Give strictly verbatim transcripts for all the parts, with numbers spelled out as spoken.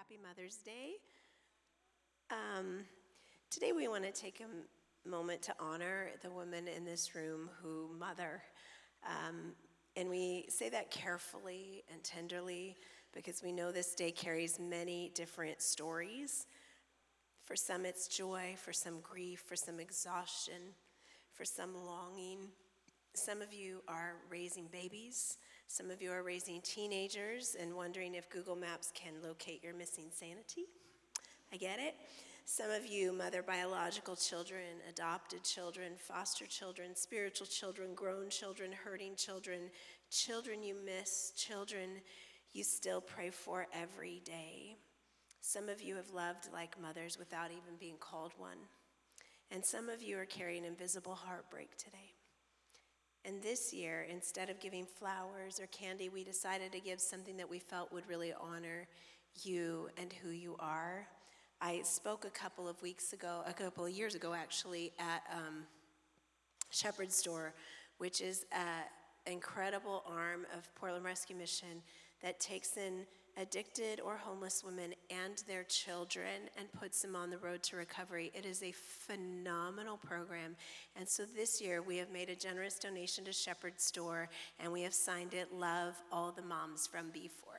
Happy Mother's Day. Um, today we want to take a m- moment to honor the women in this room who mother. Um, and we say that carefully and tenderly because we know this day carries many different stories. For some it's joy, for some grief, for some exhaustion, for some longing. Some of you are raising babies. Some of you are raising teenagers and wondering if Google Maps can locate your missing sanity. I get it. Some of you mother biological children, adopted children, foster children, spiritual children, grown children, hurting children, children you miss, children you still pray for every day. Some of you have loved like mothers without even being called one. And some of you are carrying invisible heartbreak today. And this year, instead of giving flowers or candy, we decided to give something that we felt would really honor you and who you are. I spoke a couple of weeks ago, a couple of years ago actually, at um, Shepherd's Door, which is an incredible arm of Portland Rescue Mission that takes in addicted or homeless women and their children and puts them on the road to recovery. It is a phenomenal program. And so this year we have made a generous donation to Shepherd's Door and we have signed it, Love All the Moms from B four.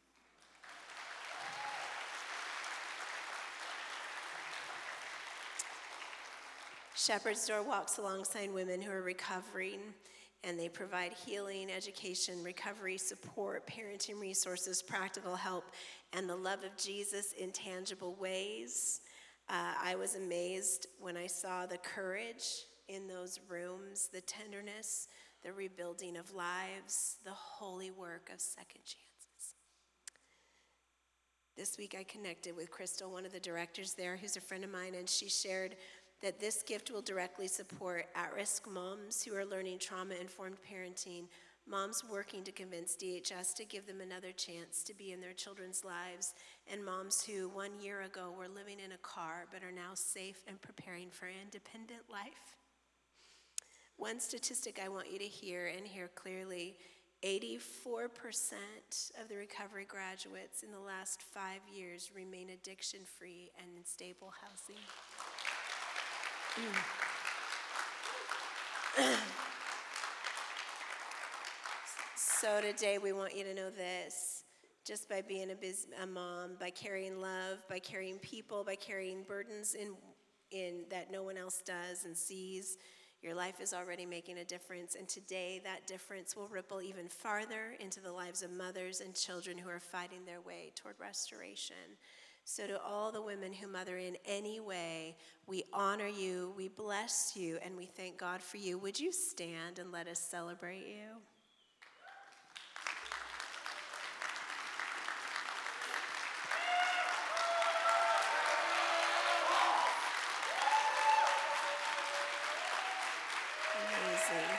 Shepherd's Door walks alongside women who are recovering, and they provide healing, education, recovery, support, parenting resources, practical help, and the love of Jesus in tangible ways. Uh, I was amazed when I saw the courage in those rooms, the tenderness, the rebuilding of lives, the holy work of second chances. This week I connected with Crystal, one of the directors there, who's a friend of mine, and she shared that this gift will directly support at-risk moms who are learning trauma-informed parenting, moms working to convince D H S to give them another chance to be in their children's lives, and moms who one year ago were living in a car but are now safe and preparing for independent life. One statistic I want you to hear and hear clearly, eighty-four percent of the recovery graduates in the last five years remain addiction-free and in stable housing. So today we want you to know this. Just by being a, biz, a mom, by carrying love, by carrying people, by carrying burdens in, in that no one else does and sees, your life is already making a difference. And today that difference will ripple even farther into the lives of mothers and children who are fighting their way toward restoration. So to all the women who mother in any way, we honor you, we bless you, and we thank God for you. Would you stand and let us celebrate you? Amazing.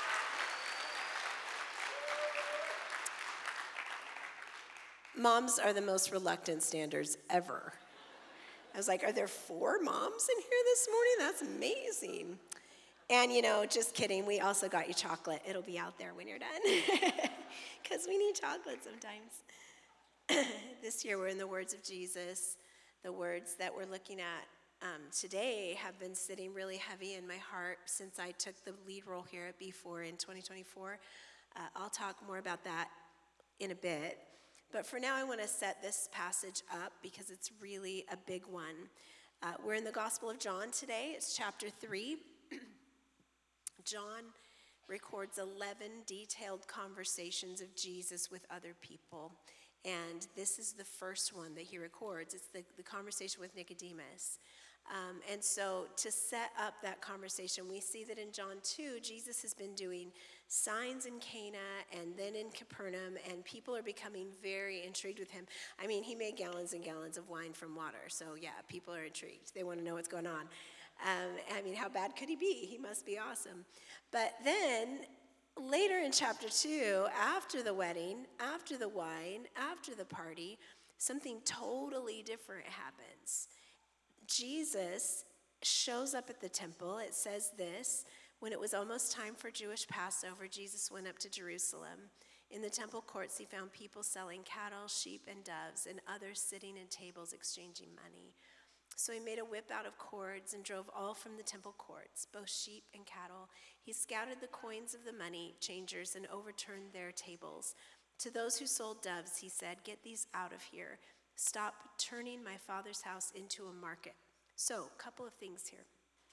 Moms are the most reluctant standers ever. I was like, are there four moms in here this morning? That's amazing. And, you know, just kidding, we also got you chocolate. It'll be out there when you're done. Because we need chocolate sometimes. This year we're in the words of Jesus. The words that we're looking at um, today have been sitting really heavy in my heart since I took the lead role here at B four in twenty twenty-four. Uh, I'll talk more about that in a bit. But for now, I want to set this passage up because it's really a big one. Uh, we're in the Gospel of John today. It's chapter three. John records eleven detailed conversations of Jesus with other people. And this is the first one that he records. It's the, the conversation with Nicodemus. Um, and so to set up that conversation, we see that in John two, Jesus has been doing signs in Cana and then in Capernaum, and people are becoming very intrigued with him. I mean, he made gallons and gallons of wine from water, so yeah, people are intrigued. They want to know what's going on. Um, I mean, how bad could he be? He must be awesome. But then later in chapter two, after the wedding, after the wine, after the party, something totally different happens. Jesus shows up at the temple. It says this: when it was almost time for Jewish Passover, Jesus went up to Jerusalem. In the temple courts, he found people selling cattle, sheep, and doves, and others sitting at tables exchanging money. So he made a whip out of cords and drove all from the temple courts, both sheep and cattle. He scattered the coins of the money changers and overturned their tables. To those who sold doves, he said, "Get these out of here. Stop turning my father's house into a market." So, a couple of things here.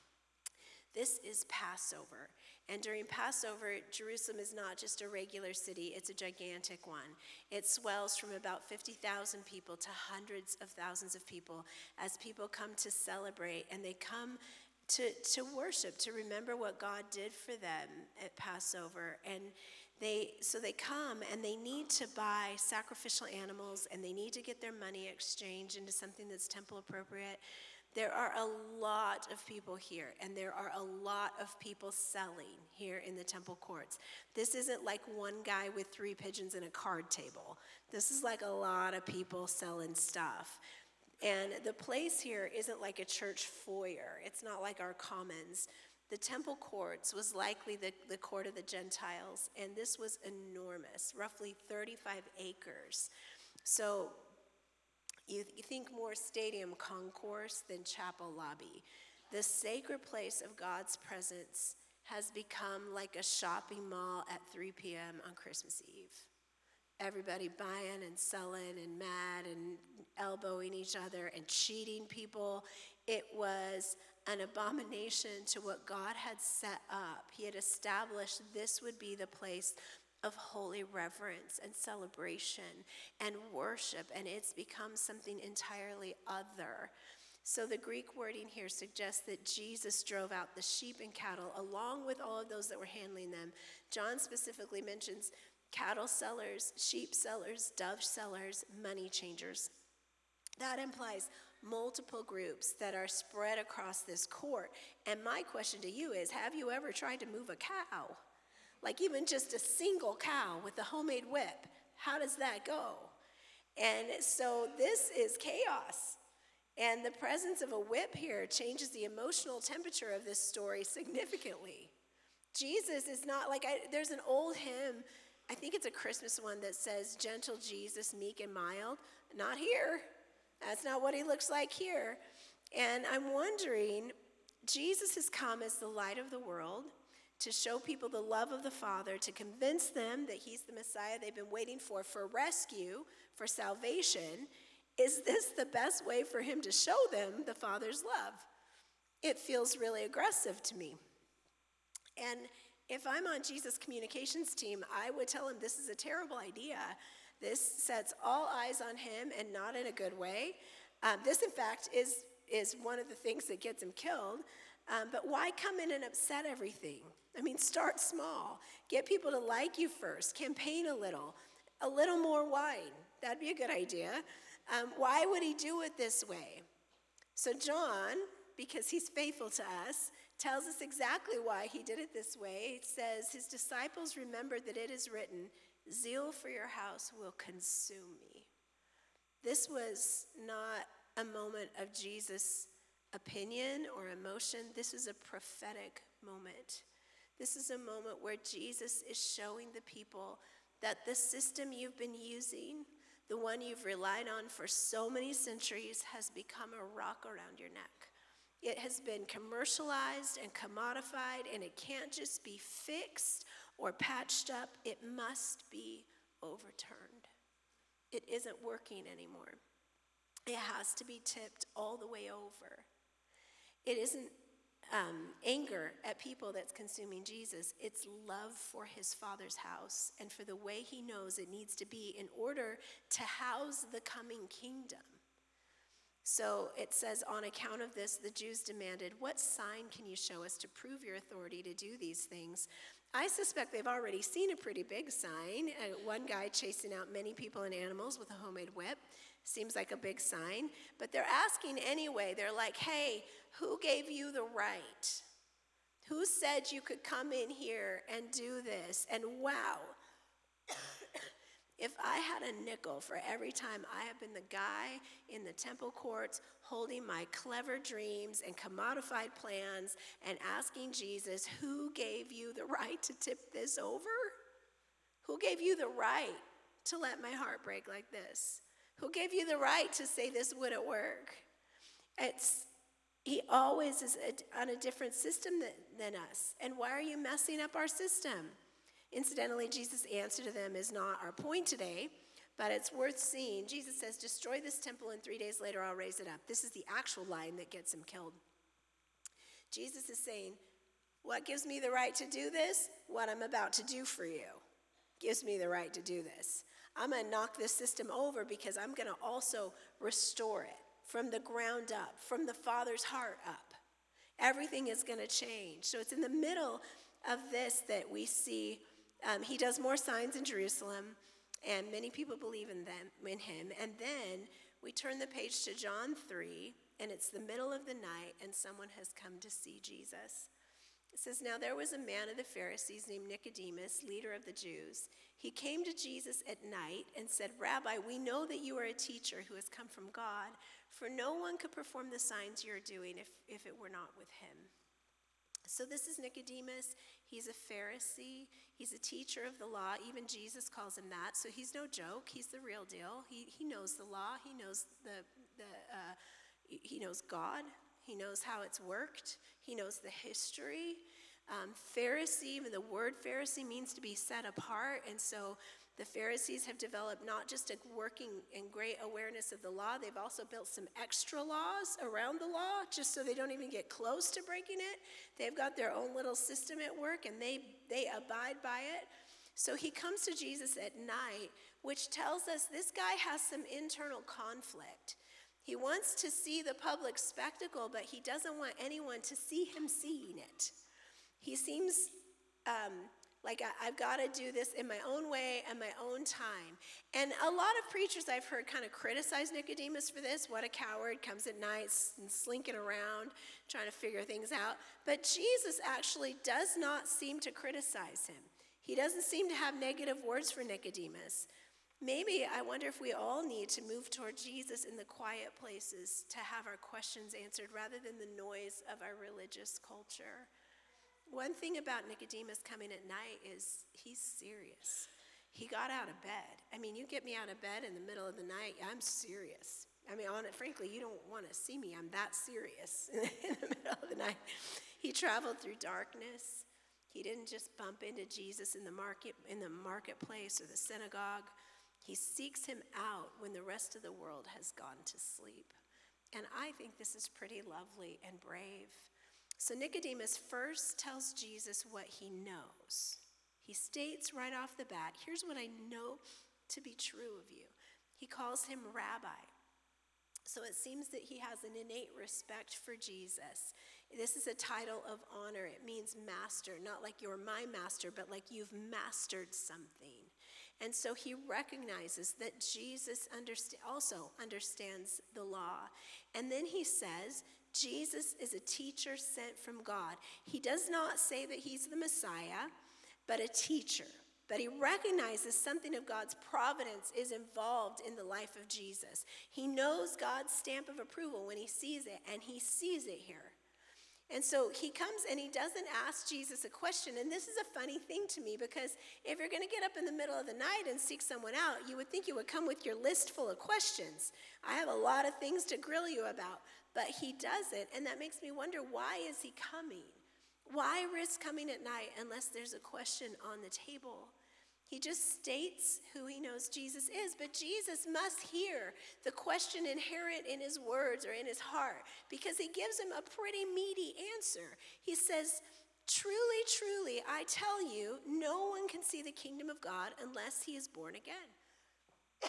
This is Passover. And during Passover, Jerusalem is not just a regular city, it's a gigantic one. It swells from about fifty thousand people to hundreds of thousands of people as people come to celebrate, and they come to, to worship, to remember what God did for them at Passover. And they so they come and they need to buy sacrificial animals, and they need to get their money exchanged into something that's temple appropriate. There are a lot of people here, and there are a lot of people selling here in the temple courts. This isn't like one guy with three pigeons and a card table. This is like a lot of people selling stuff. And the place here isn't like a church foyer. It's not like our commons. The temple courts was likely the, the court of the Gentiles, and this was enormous, roughly thirty-five acres. So You, you think more stadium concourse than chapel lobby. The sacred place of God's presence has become like a shopping mall at three p.m. on Christmas Eve. Everybody buying and selling and mad and elbowing each other and cheating people. It was an abomination to what God had set up. He had established this would be the place of holy reverence and celebration and worship, and it's become something entirely other. So the Greek wording here suggests that Jesus drove out the sheep and cattle along with all of those that were handling them. John specifically mentions cattle sellers, sheep sellers, dove sellers, money changers. That implies multiple groups that are spread across this court. And my question to you is, have you ever tried to move a cow? Like even just a single cow with a homemade whip. How does that go? And so this is chaos. And the presence of a whip here changes the emotional temperature of this story significantly. Jesus is not like, I, there's an old hymn, I think it's a Christmas one that says, "Gentle Jesus, meek and mild." Not here. That's not what he looks like here. And I'm wondering, Jesus has come as the light of the world, to show people the love of the Father, to convince them that he's the Messiah they've been waiting for, for rescue, for salvation. Is this the best way for him to show them the Father's love? It feels really aggressive to me. And if I'm on Jesus' communications team, I would tell him this is a terrible idea. This sets all eyes on him and not in a good way. Um, this, in fact, is, is one of the things that gets him killed. Um, but why come in and upset everything? I mean, start small. Get people to like you first. Campaign a little. A little more wine. That'd be a good idea. Um, why would he do it this way? So John, because he's faithful to us, tells us exactly why he did it this way. It says, his disciples remembered that it is written, "Zeal for your house will consume me." This was not a moment of Jesus' opinion or emotion. This is a prophetic moment. This is a moment where Jesus is showing the people that the system you've been using, the one you've relied on for so many centuries, has become a rock around your neck. It has been commercialized and commodified, and it can't just be fixed or patched up. It must be overturned. It isn't working anymore. It has to be tipped all the way over. It isn't um, anger at people that's consuming Jesus. It's love for his Father's house and for the way he knows it needs to be in order to house the coming kingdom. So it says, on account of this, the Jews demanded, "What sign can you show us to prove your authority to do these things?" I suspect they've already seen a pretty big sign. Uh, one guy chasing out many people and animals with a homemade whip. Seems like a big sign. But they're asking anyway. They're like, "Hey, who gave you the right? Who said you could come in here and do this?" And wow, if I had a nickel for every time I have been the guy in the temple courts holding my clever dreams and commodified plans and asking Jesus, "Who gave you the right to tip this over?" Who gave you the right to let my heart break like this? Who gave you the right to say this wouldn't work? It's He always is a, on a different system than, than us. And why are you messing up our system? Incidentally, Jesus' answer to them is not our point today, but it's worth seeing. Jesus says, destroy this temple and three days later I'll raise it up. This is the actual line that gets him killed. Jesus is saying, what gives me the right to do this? What I'm about to do for you gives me the right to do this. I'm going to knock this system over because I'm going to also restore it from the ground up, from the Father's heart up. Everything is going to change. So it's in the middle of this that we see um, he does more signs in Jerusalem, and many people believe in them, in him. And then we turn the page to John three, and it's the middle of the night, and someone has come to see Jesus. It says, now there was a man of the Pharisees named Nicodemus, leader of the Jews. He came to Jesus at night and said, Rabbi, we know that you are a teacher who has come from God, for no one could perform the signs you're doing if, if it were not with him. So this is Nicodemus. He's a Pharisee. He's a teacher of the law. Even Jesus calls him that. So he's no joke. He's the real deal. He he knows the law. He knows the the uh, he knows God. He knows how it's worked. He knows the history. Um, Pharisee, even the word Pharisee means to be set apart. And so the Pharisees have developed not just a working and great awareness of the law, they've also built some extra laws around the law just so they don't even get close to breaking it. They've got their own little system at work, and they, they abide by it. So he comes to Jesus at night, which tells us this guy has some internal conflict. He wants to see the public spectacle, but he doesn't want anyone to see him seeing it. He seems um, like I, I've got to do this in my own way and my own time. And a lot of preachers I've heard kind of criticize Nicodemus for this. What a coward, comes at night and slinking around, trying to figure things out. But Jesus actually does not seem to criticize him. He doesn't seem to have negative words for Nicodemus. Maybe I wonder if we all need to move toward Jesus in the quiet places to have our questions answered rather than the noise of our religious culture. One thing about Nicodemus coming at night is he's serious. He got out of bed. I mean, you get me out of bed in the middle of the night, I'm serious. I mean, on it, frankly, you don't want to see me. I'm that serious in the middle of the night. He traveled through darkness. He didn't just bump into Jesus in the market, in the marketplace or the synagogue. He seeks him out when the rest of the world has gone to sleep. And I think this is pretty lovely and brave. So Nicodemus first tells Jesus what he knows. He states right off the bat, here's what I know to be true of you. He calls him rabbi. So it seems that he has an innate respect for Jesus. This is a title of honor. It means master, not like you're my master, but like you've mastered something. And so he recognizes that Jesus underst- also understands the law. And then he says, Jesus is a teacher sent from God. He does not say that he's the Messiah, but a teacher. But he recognizes something of God's providence is involved in the life of Jesus. He knows God's stamp of approval when he sees it, and he sees it here. And so he comes and he doesn't ask Jesus a question. And this is a funny thing to me, because if you're going to get up in the middle of the night and seek someone out, you would think you would come with your list full of questions. I have a lot of things to grill you about. But he doesn't, and that makes me wonder, why is he coming? Why risk coming at night unless there's a question on the table? He just states who he knows Jesus is, but Jesus must hear the question inherent in his words or in his heart, because he gives him a pretty meaty answer. He says, truly, truly, I tell you, no one can see the kingdom of God unless he is born again.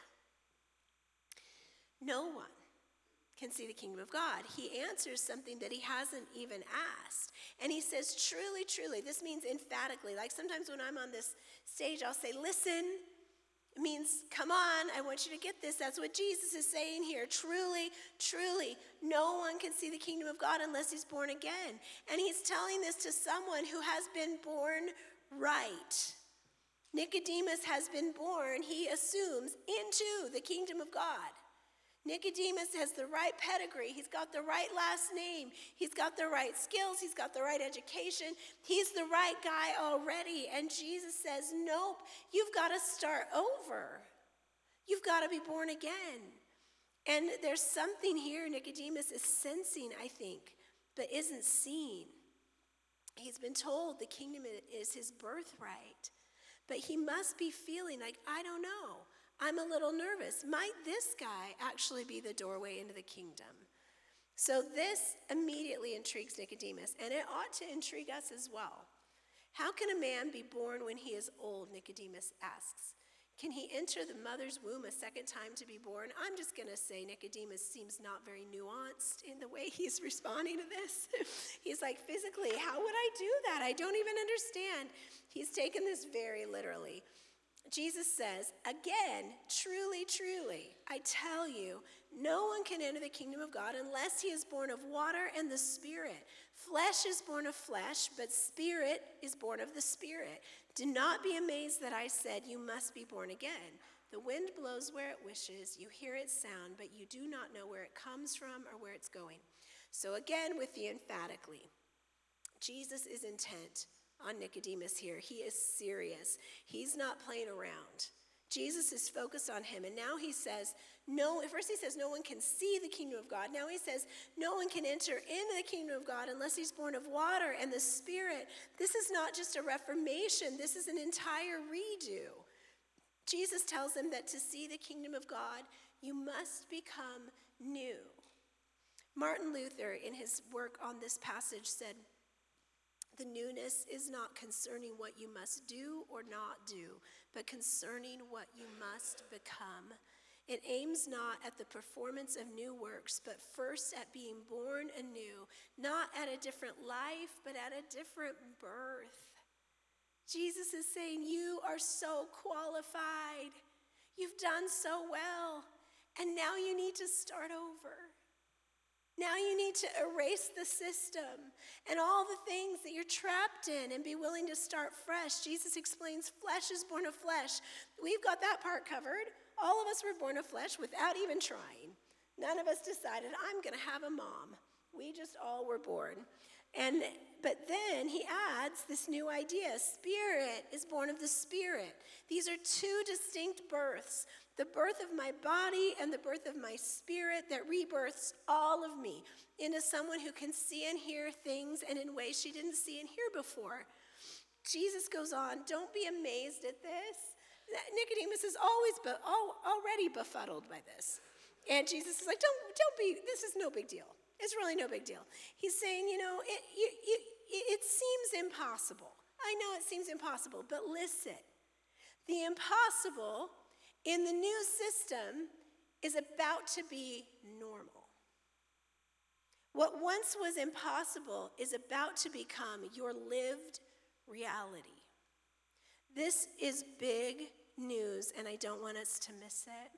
No one can see the kingdom of God. He answers something that he hasn't even asked. And he says, truly, truly. This means emphatically. Like sometimes when I'm on this stage, I'll say, listen. It means, come on, I want you to get this. That's what Jesus is saying here. Truly, truly, no one can see the kingdom of God unless he's born again. And he's telling this to someone who has been born right. Nicodemus has been born, he assumes, into the kingdom of God. Nicodemus has the right pedigree. He's got the right last name. He's got the right skills. He's got the right education. He's the right guy already. And Jesus says, nope, you've got to start over. You've got to be born again. And there's something here Nicodemus is sensing, I think, but isn't seeing. He's been told the kingdom is his birthright, but he must be feeling like, I don't know. I'm a little nervous. Might this guy actually be the doorway into the kingdom? So this immediately intrigues Nicodemus, and it ought to intrigue us as well. How can a man be born when he is old, Nicodemus asks. Can he enter the mother's womb a second time to be born? I'm just going to say Nicodemus seems not very nuanced in the way he's responding to this. He's like, physically, how would I do that? I don't even understand. He's taken this very literally. Jesus says, again, truly, truly, I tell you, no one can enter the kingdom of God unless he is born of water and the Spirit. Flesh is born of flesh, but spirit is born of the Spirit. Do not be amazed that I said you must be born again. The wind blows where it wishes, you hear its sound, but you do not know where it comes from or where it's going. So again, with the emphatically, Jesus is intent on Nicodemus here. He is serious. He's not playing around. Jesus is focused on him. And now he says, no, at first he says no one can see the kingdom of God. Now he says no one can enter into the kingdom of God unless he's born of water and the Spirit. This is not just a reformation. This is an entire redo. Jesus tells them that to see the kingdom of God, you must become new. Martin Luther, in his work on this passage, said, the newness is not concerning what you must do or not do, but concerning what you must become. It aims not at the performance of new works, but first at being born anew, not at a different life, but at a different birth. Jesus is saying, you are so qualified. You've done so well, and now you need to start over. Now you need to erase the system and all the things that you're trapped in and be willing to start fresh. Jesus explains flesh is born of flesh. We've got that part covered. All of us were born of flesh without even trying. None of us decided, I'm going to have a mom. We just all were born. And but then he adds this new idea. Spirit is born of the Spirit. These are two distinct births. The birth of my body and the birth of my spirit that rebirths all of me into someone who can see and hear things and in ways she didn't see and hear before. Jesus goes on, don't be amazed at this. Nicodemus is always be, oh, already befuddled by this. And Jesus is like, don't, don't be, this is no big deal. It's really no big deal. He's saying, you know, it, you, you, it seems impossible. I know it seems impossible, but listen. The impossible in the new system is about to be normal. What once was impossible is about to become your lived reality. This is big news, and I don't want us to miss it.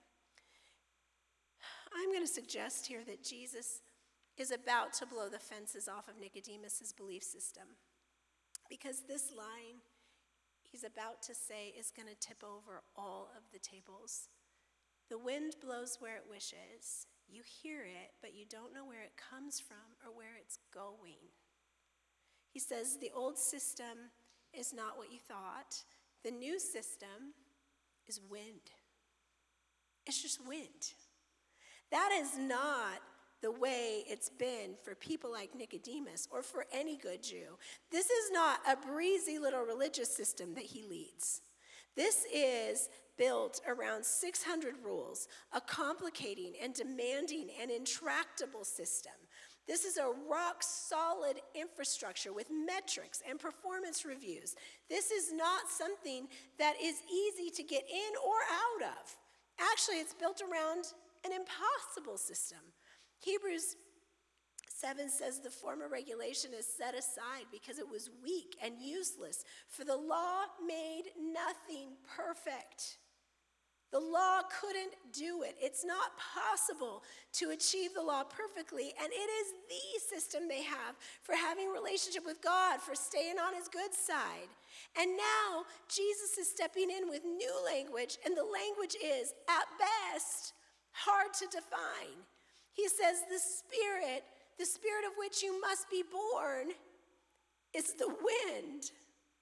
I'm going to suggest here that Jesus is about to blow the fences off of Nicodemus's belief system, because this line he's about to say is going to tip over all of the tables. The wind blows where it wishes. You hear it, but you don't know where it comes from or where it's going. He says the old system is not what you thought. The new system is wind. It's just wind. That is not the way it's been for people like Nicodemus or for any good Jew. This is not a breezy little religious system that he leads. This is built around six hundred rules, a complicating and demanding and intractable system. This is a rock-solid infrastructure with metrics and performance reviews. This is not something that is easy to get in or out of. Actually, it's built around an impossible system. Hebrews seven says the former regulation is set aside because it was weak and useless, for the law made nothing perfect. The law couldn't do it. It's not possible to achieve the law perfectly, and it is the system they have for having a relationship with God, for staying on his good side. And now Jesus is stepping in with new language, and the language is, at best, hard to define. He says the Spirit, the Spirit of which you must be born, is the wind.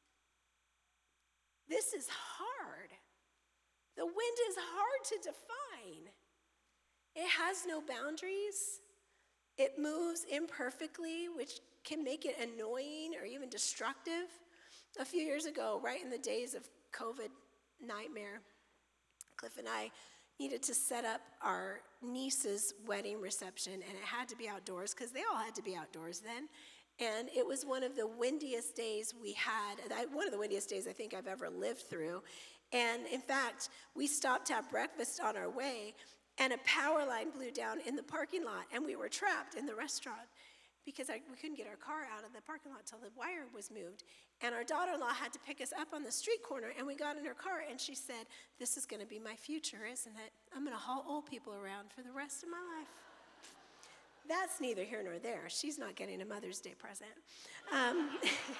This is hard. The wind is hard to define. It has no boundaries. It moves imperfectly, which can make it annoying or even destructive. A few years ago, right in the days of COVID nightmare, Cliff and I needed to set up our niece's wedding reception, and it had to be outdoors because they all had to be outdoors then. And it was one of the windiest days we had, one of the windiest days I think I've ever lived through. And in fact, we stopped to have breakfast on our way, and a power line blew down in the parking lot, and we were trapped in the restaurant because I, we couldn't get our car out of the parking lot till the wire was moved. And our daughter-in-law had to pick us up on the street corner, and we got in her car, and she said, "This is going to be my future, isn't it? I'm going to haul old people around for the rest of my life." That's neither here nor there. She's not getting a Mother's Day present. Um,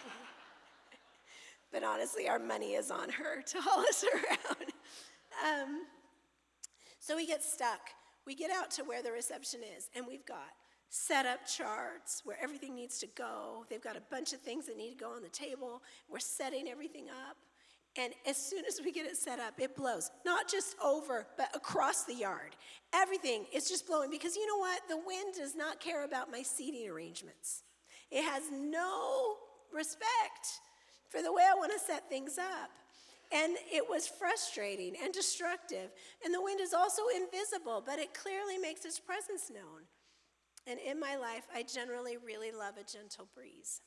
but honestly, our money is on her to haul us around. Um, so we get stuck. We get out to where the reception is, and we've got set up charts where everything needs to go. They've got a bunch of things that need to go on the table. We're setting everything up. And as soon as we get it set up, it blows. Not just over, but across the yard. Everything is just blowing because you know what? The wind does not care about my seating arrangements. It has no respect for the way I want to set things up. And it was frustrating and destructive. And the wind is also invisible, but it clearly makes its presence known. And in my life, I generally really love a gentle breeze.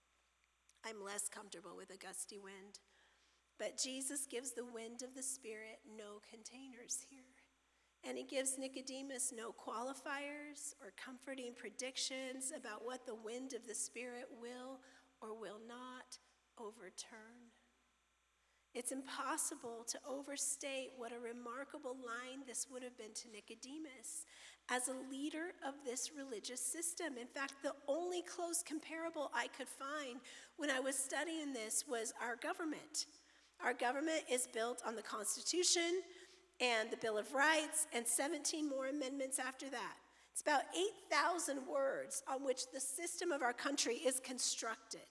I'm less comfortable with a gusty wind. But Jesus gives the wind of the Spirit no containers here. And he gives Nicodemus no qualifiers or comforting predictions about what the wind of the Spirit will or will not overturn. It's impossible to overstate what a remarkable line this would have been to Nicodemus as a leader of this religious system. In fact, the only close comparable I could find when I was studying this was our government. Our government is built on the Constitution and the Bill of Rights and seventeen more amendments after that. It's about eight thousand words on which the system of our country is constructed.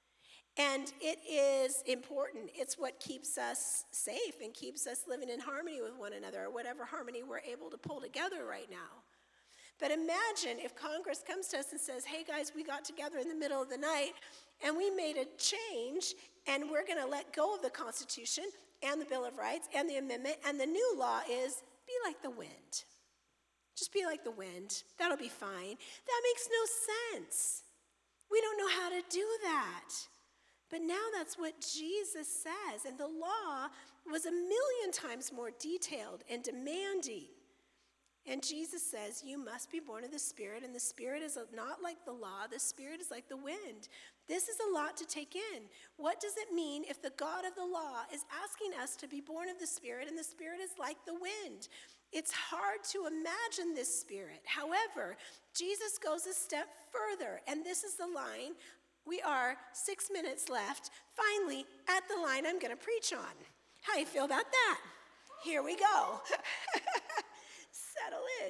And it is important. It's what keeps us safe and keeps us living in harmony with one another, or whatever harmony we're able to pull together right now. But imagine if Congress comes to us and says, "Hey guys, we got together in the middle of the night and we made a change and we're going to let go of the Constitution and the Bill of Rights and the amendment, and the new law is be like the wind. Just be like the wind. That'll be fine." That makes no sense. We don't know how to do that. But now that's what Jesus says. And the law was a million times more detailed and demanding. And Jesus says, you must be born of the Spirit, and the Spirit is not like the law. The Spirit is like the wind. This is a lot to take in. What does it mean if the God of the law is asking us to be born of the Spirit, and the Spirit is like the wind? It's hard to imagine this Spirit. However, Jesus goes a step further, and this is the line. We are six minutes left, finally, at the line I'm going to preach on. How do you feel about that? Here we go. Settle in.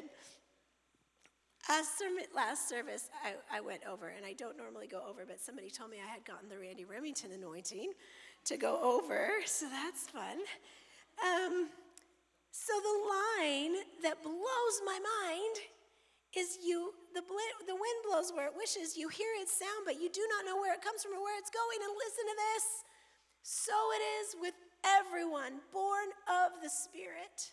As last service, I, I went over, and I don't normally go over, but somebody told me I had gotten the Randy Remington anointing to go over, so that's fun. Um, so the line that blows my mind is you, the, the wind blows where it wishes, you hear its sound, but you do not know where it comes from or where it's going. And listen to this. So it is with everyone born of the Spirit.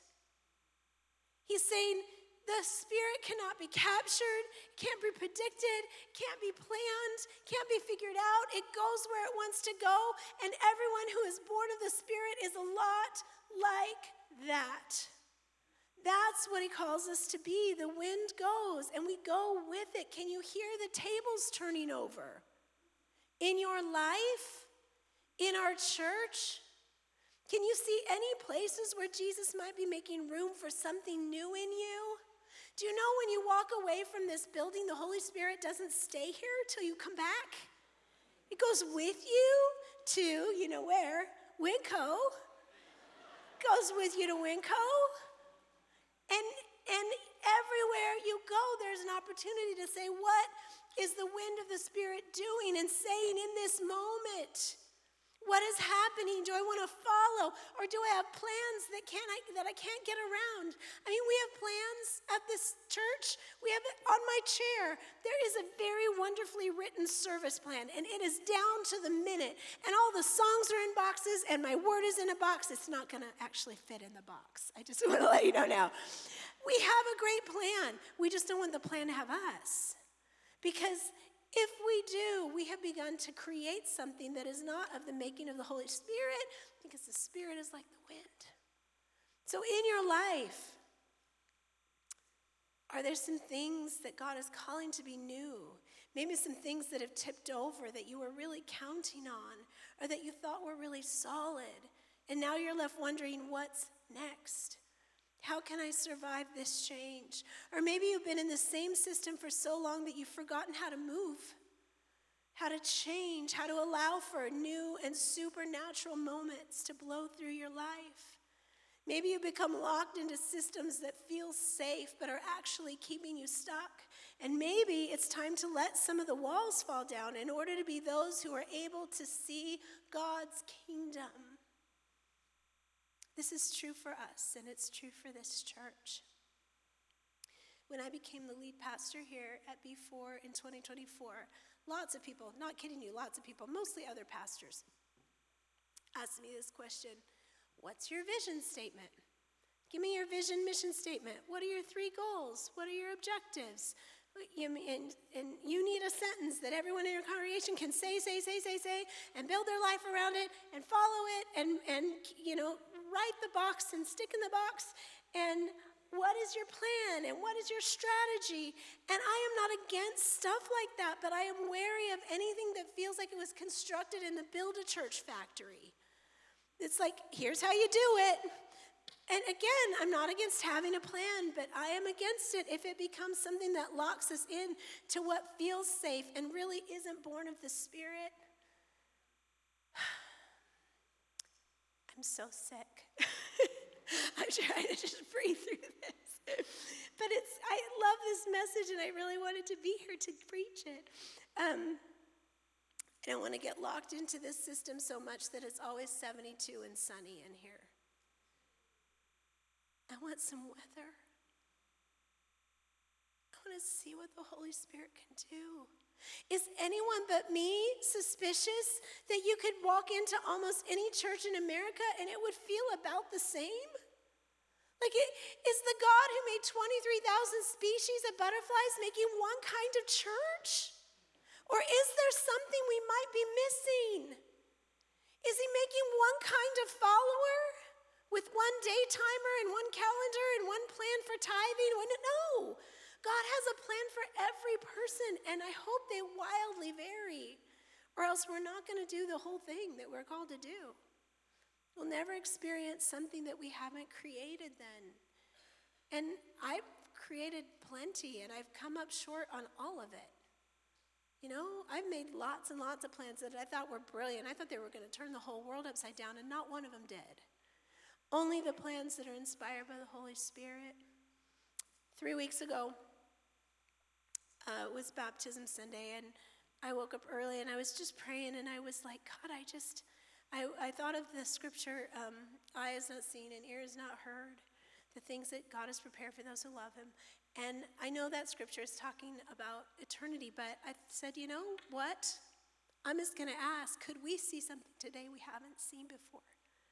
He's saying the Spirit cannot be captured, can't be predicted, can't be planned, can't be figured out. It goes where it wants to go, and everyone who is born of the Spirit is a lot like that. That's what he calls us to be. The wind goes, and we go with it. Can you hear the tables turning over? In your life? In our church? Can you see any places where Jesus might be making room for something new in you? Do you know when you walk away from this building, the Holy Spirit doesn't stay here till you come back? It goes with you to, you know where, Winco. Goes with you to Winco. And and everywhere you go, there's an opportunity to say, what is the wind of the Spirit doing and saying in this moment? What is happening? Do I want to follow? Or do I have plans that, can't I, that I can't get around? I mean, we have plans at this church. We have it on my chair. There is a very wonderfully written service plan, and it is down to the minute. And all the songs are in boxes, and my word is in a box. It's not going to actually fit in the box. I just want to let you know now. We have a great plan. We just don't want the plan to have us. Because if we do, we have begun to create something that is not of the making of the Holy Spirit, because the Spirit is like the wind. So in your life, are there some things that God is calling to be new? Maybe some things that have tipped over that you were really counting on, or that you thought were really solid, and now you're left wondering, what's next? How can I survive this change? Or maybe you've been in the same system for so long that you've forgotten how to move, how to change, how to allow for new and supernatural moments to blow through your life. Maybe you become locked into systems that feel safe but are actually keeping you stuck. And maybe it's time to let some of the walls fall down in order to be those who are able to see God's kingdom. This is true for us, and it's true for this church. When I became the lead pastor here at B four in twenty twenty-four, lots of people, not kidding you, lots of people, mostly other pastors, asked me this question: what's your vision statement? Give me your vision mission statement. What are your three goals? What are your objectives? And, and you need a sentence that everyone in your congregation can say, say, say, say, say, and build their life around it, and follow it, and, and you know, write the box and stick in the box. And what is your plan? And what is your strategy? And I am not against stuff like that, but I am wary of anything that feels like it was constructed in the Build-A-Church factory. It's like, here's how you do it. And again, I'm not against having a plan, but I am against it if it becomes something that locks us in to what feels safe and really isn't born of the Spirit. I'm so sick. I'm trying to just breathe through this. But it's, I love this message, and I really wanted to be here to preach it. Um, I don't want to get locked into this system so much that it's always seventy-two and sunny in here. I want some weather. I want to see what the Holy Spirit can do. Is anyone but me suspicious that you could walk into almost any church in America and it would feel about the same? Like, it, is the God who made twenty-three thousand species of butterflies making one kind of church? Or is there something we might be missing? Is he making one kind of follower with one day timer and one calendar and one plan for tithing? No. God has a plan for every person, and I hope they wildly vary, or else we're not going to do the whole thing that we're called to do. We'll never experience something that we haven't created then. And I've created plenty, and I've come up short on all of it. You know, I've made lots and lots of plans that I thought were brilliant. I thought they were going to turn the whole world upside down, and not one of them did. Only the plans that are inspired by the Holy Spirit. Three weeks ago, Uh, it was Baptism Sunday, and I woke up early, and I was just praying, and I was like, God, I just, I, I thought of the scripture, um, eye has not seen and ear has not heard, the things that God has prepared for those who love him. And I know that scripture is talking about eternity, but I said, you know what? I'm just going to ask, could we see something today we haven't seen before?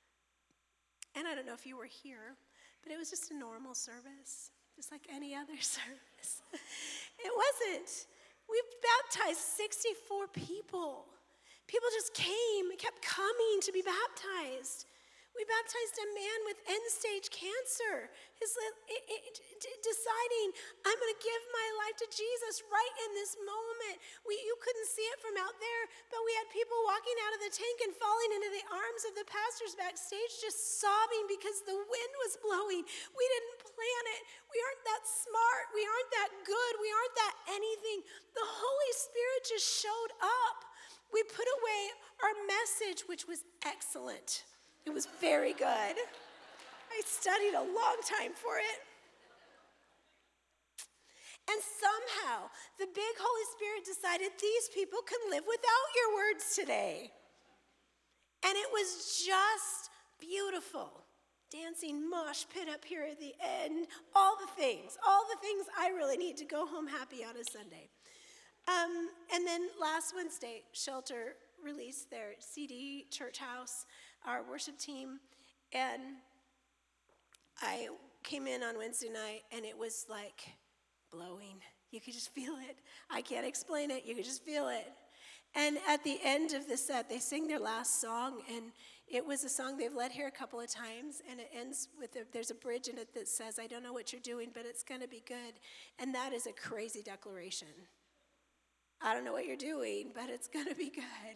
And I don't know if you were here, but it was just a normal service, just like any other service. It wasn't. We baptized sixty-four people. People just came, kept coming to be baptized. We baptized a man with end-stage cancer. His, it, it, it, deciding, I'm going to give my life to Jesus right in this moment. We, you couldn't see it from out there, but we had people walking out of the tank and falling into the arms of the pastors backstage, just sobbing because the wind was blowing. We didn't plan it. We aren't that smart. We aren't that good. We aren't that anything. The Holy Spirit just showed up. We put away our message, which was excellent. It was very good. I studied a long time for it. And somehow, the big Holy Spirit decided these people can live without your words today. And it was just beautiful. Dancing mosh pit up here at the end, all the things, all the things I really need to go home happy on a Sunday. Um, and then last Wednesday, Shelter released their C D, Church House, our worship team, and I came in on Wednesday night, and it was like blowing. You could just feel it. I can't explain it. You could just feel it. And at the end of the set, they sing their last song, and it was a song they've led here a couple of times, and it ends with, a, there's a bridge in it that says, I don't know what you're doing, but it's going to be good. And that is a crazy declaration. I don't know what you're doing, but it's going to be good.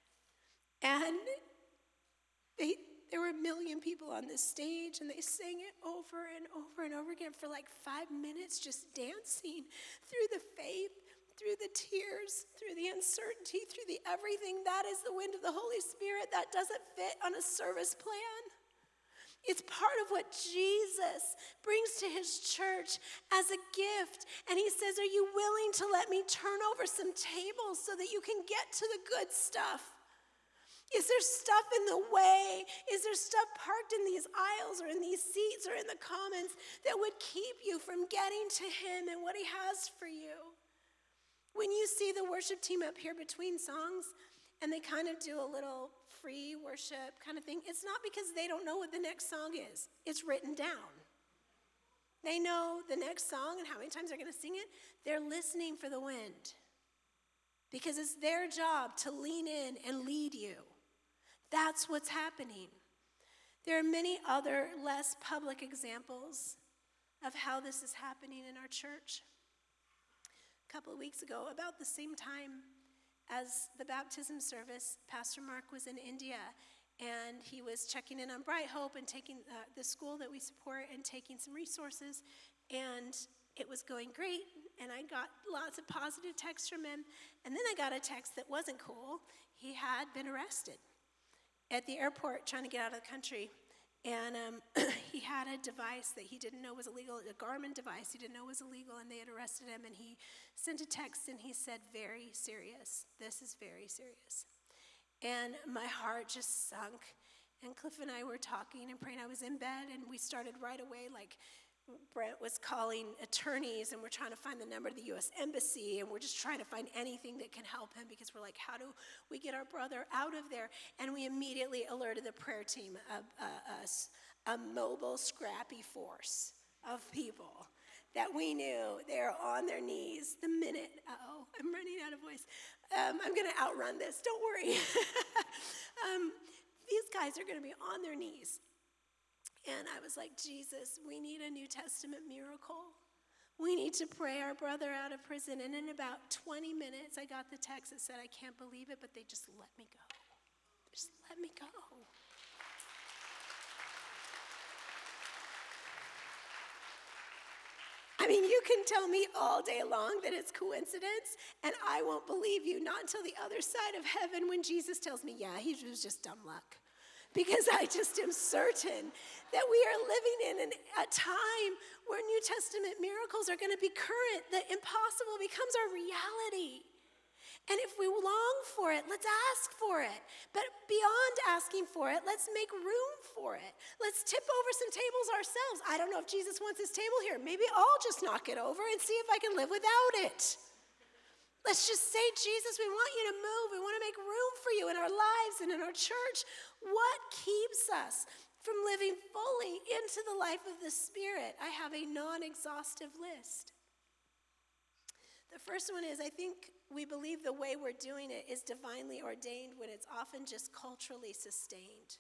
And they, there were a million people on this stage, and they sang it over and over and over again for like five minutes, just dancing through the faith, through the tears, through the uncertainty, through the everything. That is the wind of the Holy Spirit. That doesn't fit on a service plan. It's part of what Jesus brings to his church as a gift. And he says, are you willing to let me turn over some tables so that you can get to the good stuff? Is there stuff in the way? Is there stuff parked in these aisles or in these seats or in the commons that would keep you from getting to him and what he has for you? When you see the worship team up here between songs and they kind of do a little free worship kind of thing, it's not because they don't know what the next song is. It's written down. They know the next song and how many times they're going to sing it. They're listening for the wind because it's their job to lean in and lead you. That's what's happening. There are many other less public examples of how this is happening in our church. A couple of weeks ago, about the same time as the baptism service, Pastor Mark was in India, and he was checking in on Bright Hope and taking uh, the school that we support and taking some resources, and it was going great, and I got lots of positive texts from him, and then I got a text that wasn't cool. He had been arrested at the airport trying to get out of the country. And um, he had a device that he didn't know was illegal, a Garmin device he didn't know was illegal, and they had arrested him. And he sent a text, and he said, very serious. This is very serious. And my heart just sunk. And Cliff and I were talking and praying. I was in bed, and we started right away, like Brent was calling attorneys, and we're trying to find the number of the U S Embassy, and we're just trying to find anything that can help him because we're like, how do we get our brother out of there? And we immediately alerted the prayer team of uh, us, a mobile, scrappy force of people that we knew they're on their knees the minute, uh-oh, I'm running out of voice. Um, I'm going to outrun this, don't worry. um, these guys are going to be on their knees. And I was like, Jesus, we need a New Testament miracle. We need to pray our brother out of prison. And in about twenty minutes, I got the text that said, I can't believe it, but they just let me go. Just let me go. I mean, you can tell me all day long that it's coincidence, and I won't believe you, not until the other side of heaven when Jesus tells me, yeah, he was just dumb luck. Because I just am certain that we are living in an, a time where New Testament miracles are going to be current. The impossible becomes our reality. And if we long for it, let's ask for it. But beyond asking for it, let's make room for it. Let's tip over some tables ourselves. I don't know if Jesus wants his table here. Maybe I'll just knock it over and see if I can live without it. Let's just say, Jesus, we want you to move. We want to make room for you in our lives and in our church. What keeps us from living fully into the life of the Spirit? I have a non-exhaustive list. The first one is, I think we believe the way we're doing it is divinely ordained when it's often just culturally sustained.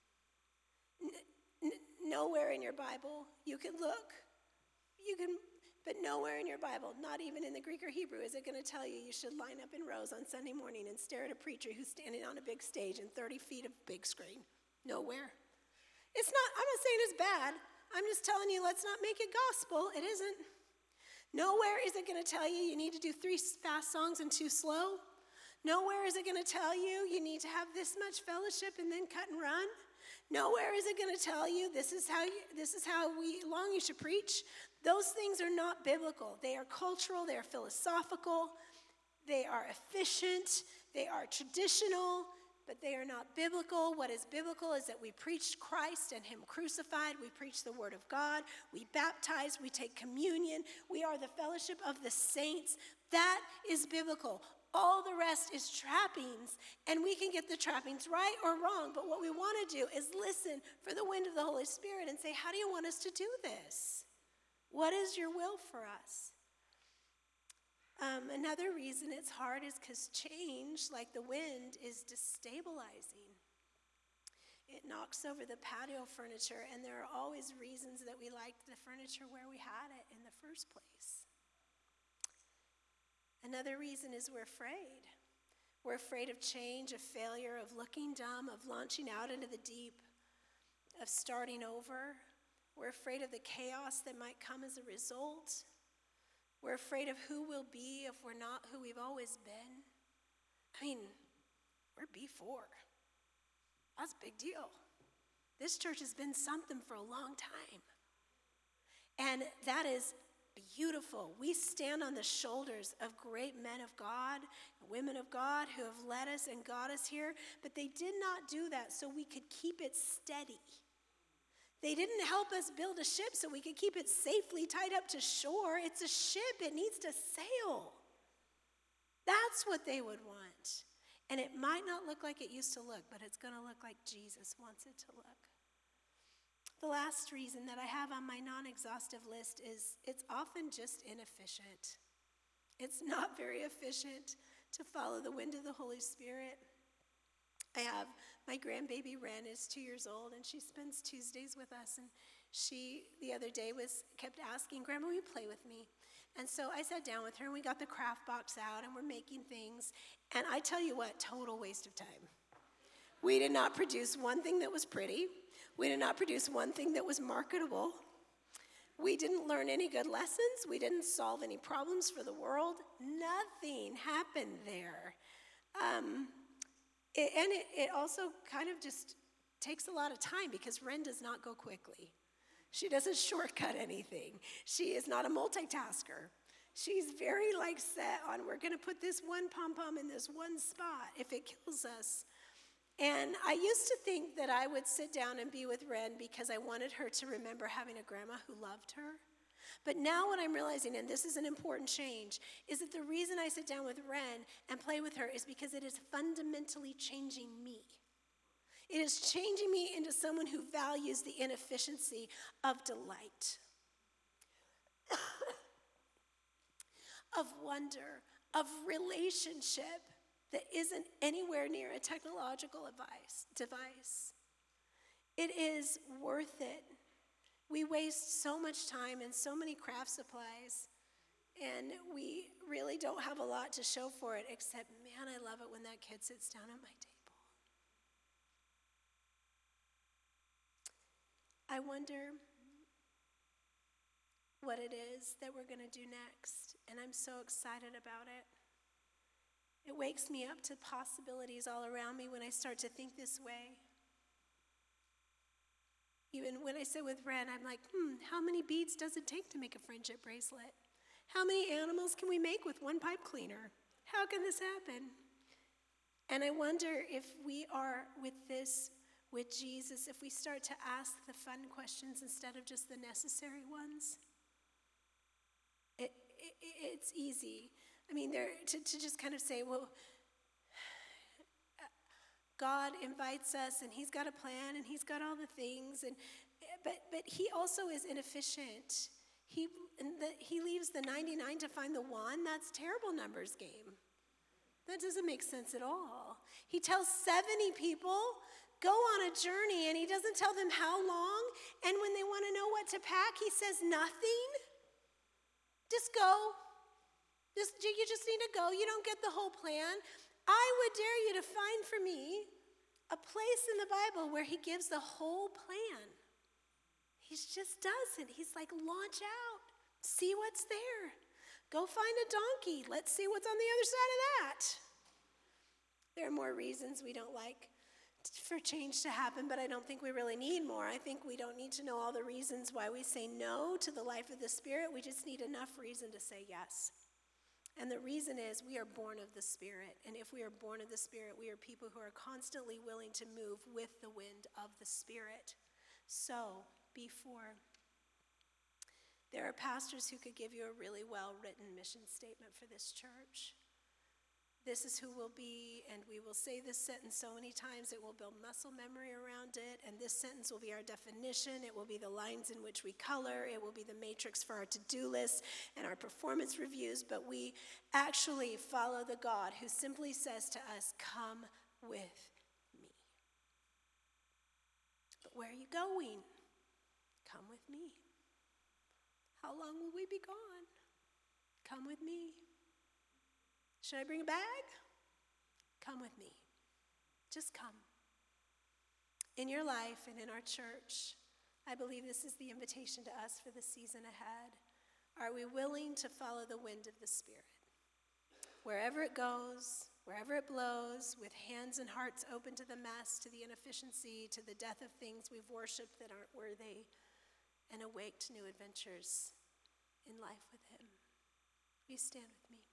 N- n- nowhere in your Bible, you can look, you can... But nowhere in your Bible, not even in the Greek or Hebrew, is it going to tell you you should line up in rows on Sunday morning and stare at a preacher who's standing on a big stage and thirty feet of big screen. Nowhere. It's not, I'm not saying it's bad. I'm just telling you, let's not make it gospel. It isn't. Nowhere is it going to tell you you need to do three fast songs and two slow. Nowhere is it going to tell you you need to have this much fellowship and then cut and run. Nowhere is it going to tell you this is how you, this is how we, long you should preach. Those things are not biblical. They are cultural, they are philosophical, they are efficient, they are traditional, but they are not biblical. What is biblical is that we preach Christ and him crucified. We preach the word of God. We baptize. We take communion. We are the fellowship of the saints. That is biblical. All the rest is trappings, and we can get the trappings right or wrong, but what we want to do is listen for the wind of the Holy Spirit and say, how do you want us to do this? What is your will for us? Um, another reason it's hard is because change, like the wind, is destabilizing. It knocks over the patio furniture, and there are always reasons that we liked the furniture where we had it in the first place. Another reason is we're afraid. We're afraid of change, of failure, of looking dumb, of launching out into the deep, of starting over. We're afraid of the chaos that might come as a result. We're afraid of who we'll be if we're not who we've always been. I mean, we're B four. That's a big deal. This church has been something for a long time. And that is beautiful. We stand on the shoulders of great men of God, women of God who have led us and got us here, but they did not do that so we could keep it steady. They didn't help us build a ship so we could keep it safely tied up to shore. It's a ship. It needs to sail. That's what they would want. And it might not look like it used to look, but it's going to look like Jesus wants it to look. The last reason that I have on my non-exhaustive list is it's often just inefficient. It's not very efficient to follow the wind of the Holy Spirit. I have my grandbaby Ren is two years old, and she spends Tuesdays with us. And she, the other day, was kept asking, Grandma, will you play with me? And so I sat down with her, and we got the craft box out, and we're making things. And I tell you what, total waste of time. We did not produce one thing that was pretty. We did not produce one thing that was marketable. We didn't learn any good lessons. We didn't solve any problems for the world. Nothing happened there. Um... It, and it, it also kind of just takes a lot of time because Ren does not go quickly. She doesn't shortcut anything. She is not a multitasker. She's very like set on we're going to put this one pom-pom in this one spot if it kills us. And I used to think that I would sit down and be with Ren because I wanted her to remember having a grandma who loved her. But now what I'm realizing, and this is an important change, is that the reason I sit down with Ren and play with her is because it is fundamentally changing me. It is changing me into someone who values the inefficiency of delight, of wonder, of relationship that isn't anywhere near a technological device. device. It is worth it. We waste so much time and so many craft supplies, and we really don't have a lot to show for it, except, man, I love it when that kid sits down at my table. I wonder what it is that we're going to do next, and I'm so excited about it. It wakes me up to possibilities all around me when I start to think this way. Even when I sit with Ren, I'm like, hmm, how many beads does it take to make a friendship bracelet? How many animals can we make with one pipe cleaner? How can this happen? And I wonder if we are with this, with Jesus, if we start to ask the fun questions instead of just the necessary ones. It, it, it's easy. I mean, there to, to just kind of say, well, God invites us, and he's got a plan, and he's got all the things, and but but he also is inefficient. He and the, he leaves the ninety-nine to find the one. That's terrible numbers game. That doesn't make sense at all. He tells seventy people, go on a journey, and he doesn't tell them how long, and when they want to know what to pack, he says nothing. Just go. Just, you just need to go. You don't get the whole plan. I would dare you to find for me a place in the Bible where he gives the whole plan. He just doesn't. He's like, launch out. See what's there. Go find a donkey. Let's see what's on the other side of that. There are more reasons we don't like for change to happen, but I don't think we really need more. I think we don't need to know all the reasons why we say no to the life of the Spirit. We just need enough reason to say yes. And the reason is we are born of the Spirit. And if we are born of the Spirit, we are people who are constantly willing to move with the wind of the Spirit. So, before, there are pastors who could give you a really well-written mission statement for this church. This is who we'll be, and we will say this sentence so many times it will build muscle memory around it, and this sentence will be our definition. It will be the lines in which we color. It will be the matrix for our to-do list and our performance reviews, but we actually follow the God who simply says to us, come with me. But where are you going? Come with me. How long will we be gone? Come with me. Should I bring a bag? Come with me. Just come. In your life and in our church, I believe this is the invitation to us for the season ahead. Are we willing to follow the wind of the Spirit? Wherever it goes, wherever it blows, with hands and hearts open to the mess, to the inefficiency, to the death of things we've worshiped that aren't worthy, and awake to new adventures in life with Him. Will you stand with me?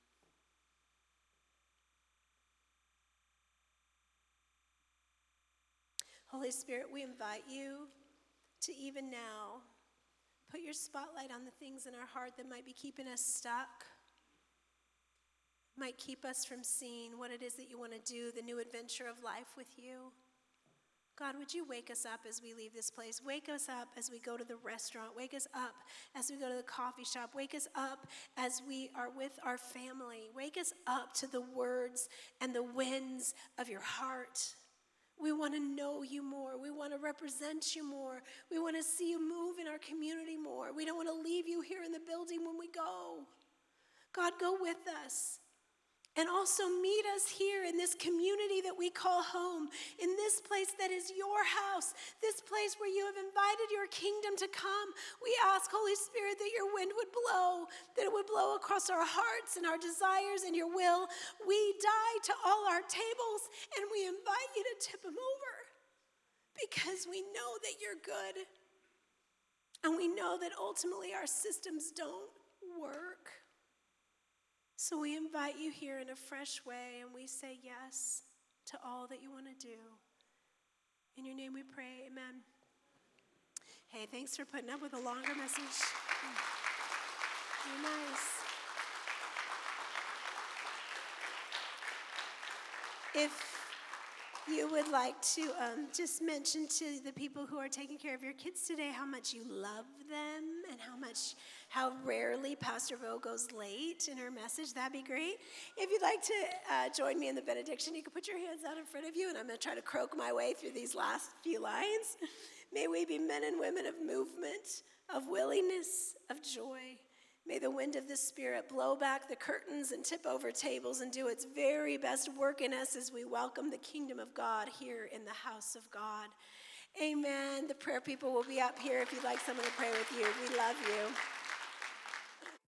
Holy Spirit, we invite you to even now put your spotlight on the things in our heart that might be keeping us stuck, might keep us from seeing what it is that you want to do, the new adventure of life with you. God, would you wake us up as we leave this place? Wake us up as we go to the restaurant. Wake us up as we go to the coffee shop. Wake us up as we are with our family. Wake us up to the words and the winds of your heart. We want to know you more. We want to represent you more. We want to see you move in our community more. We don't want to leave you here in the building when we go. God, go with us. And also meet us here in this community that we call home, in this place that is your house, this place where you have invited your kingdom to come. We ask, Holy Spirit, that your wind would blow, that it would blow across our hearts and our desires and your will. We die to all our tables, and we invite you to tip them over because we know that you're good, and we know that ultimately our systems don't work. So we invite you here in a fresh way, and we say yes to all that you want to do. In your name we pray, amen. Hey, thanks for putting up with a longer message. You're nice. If you would like to um, just mention to the people who are taking care of your kids today how much you love them and how much, how rarely Pastor Vo goes late in her message, that'd be great. If you'd like to uh, join me in the benediction, you can put your hands out in front of you, and I'm going to try to croak my way through these last few lines. May we be men and women of movement, of willingness, of joy. May the wind of the Spirit blow back the curtains and tip over tables and do its very best work in us as we welcome the kingdom of God here in the house of God. Amen. The prayer people will be up here if you'd like someone to pray with you. We love you.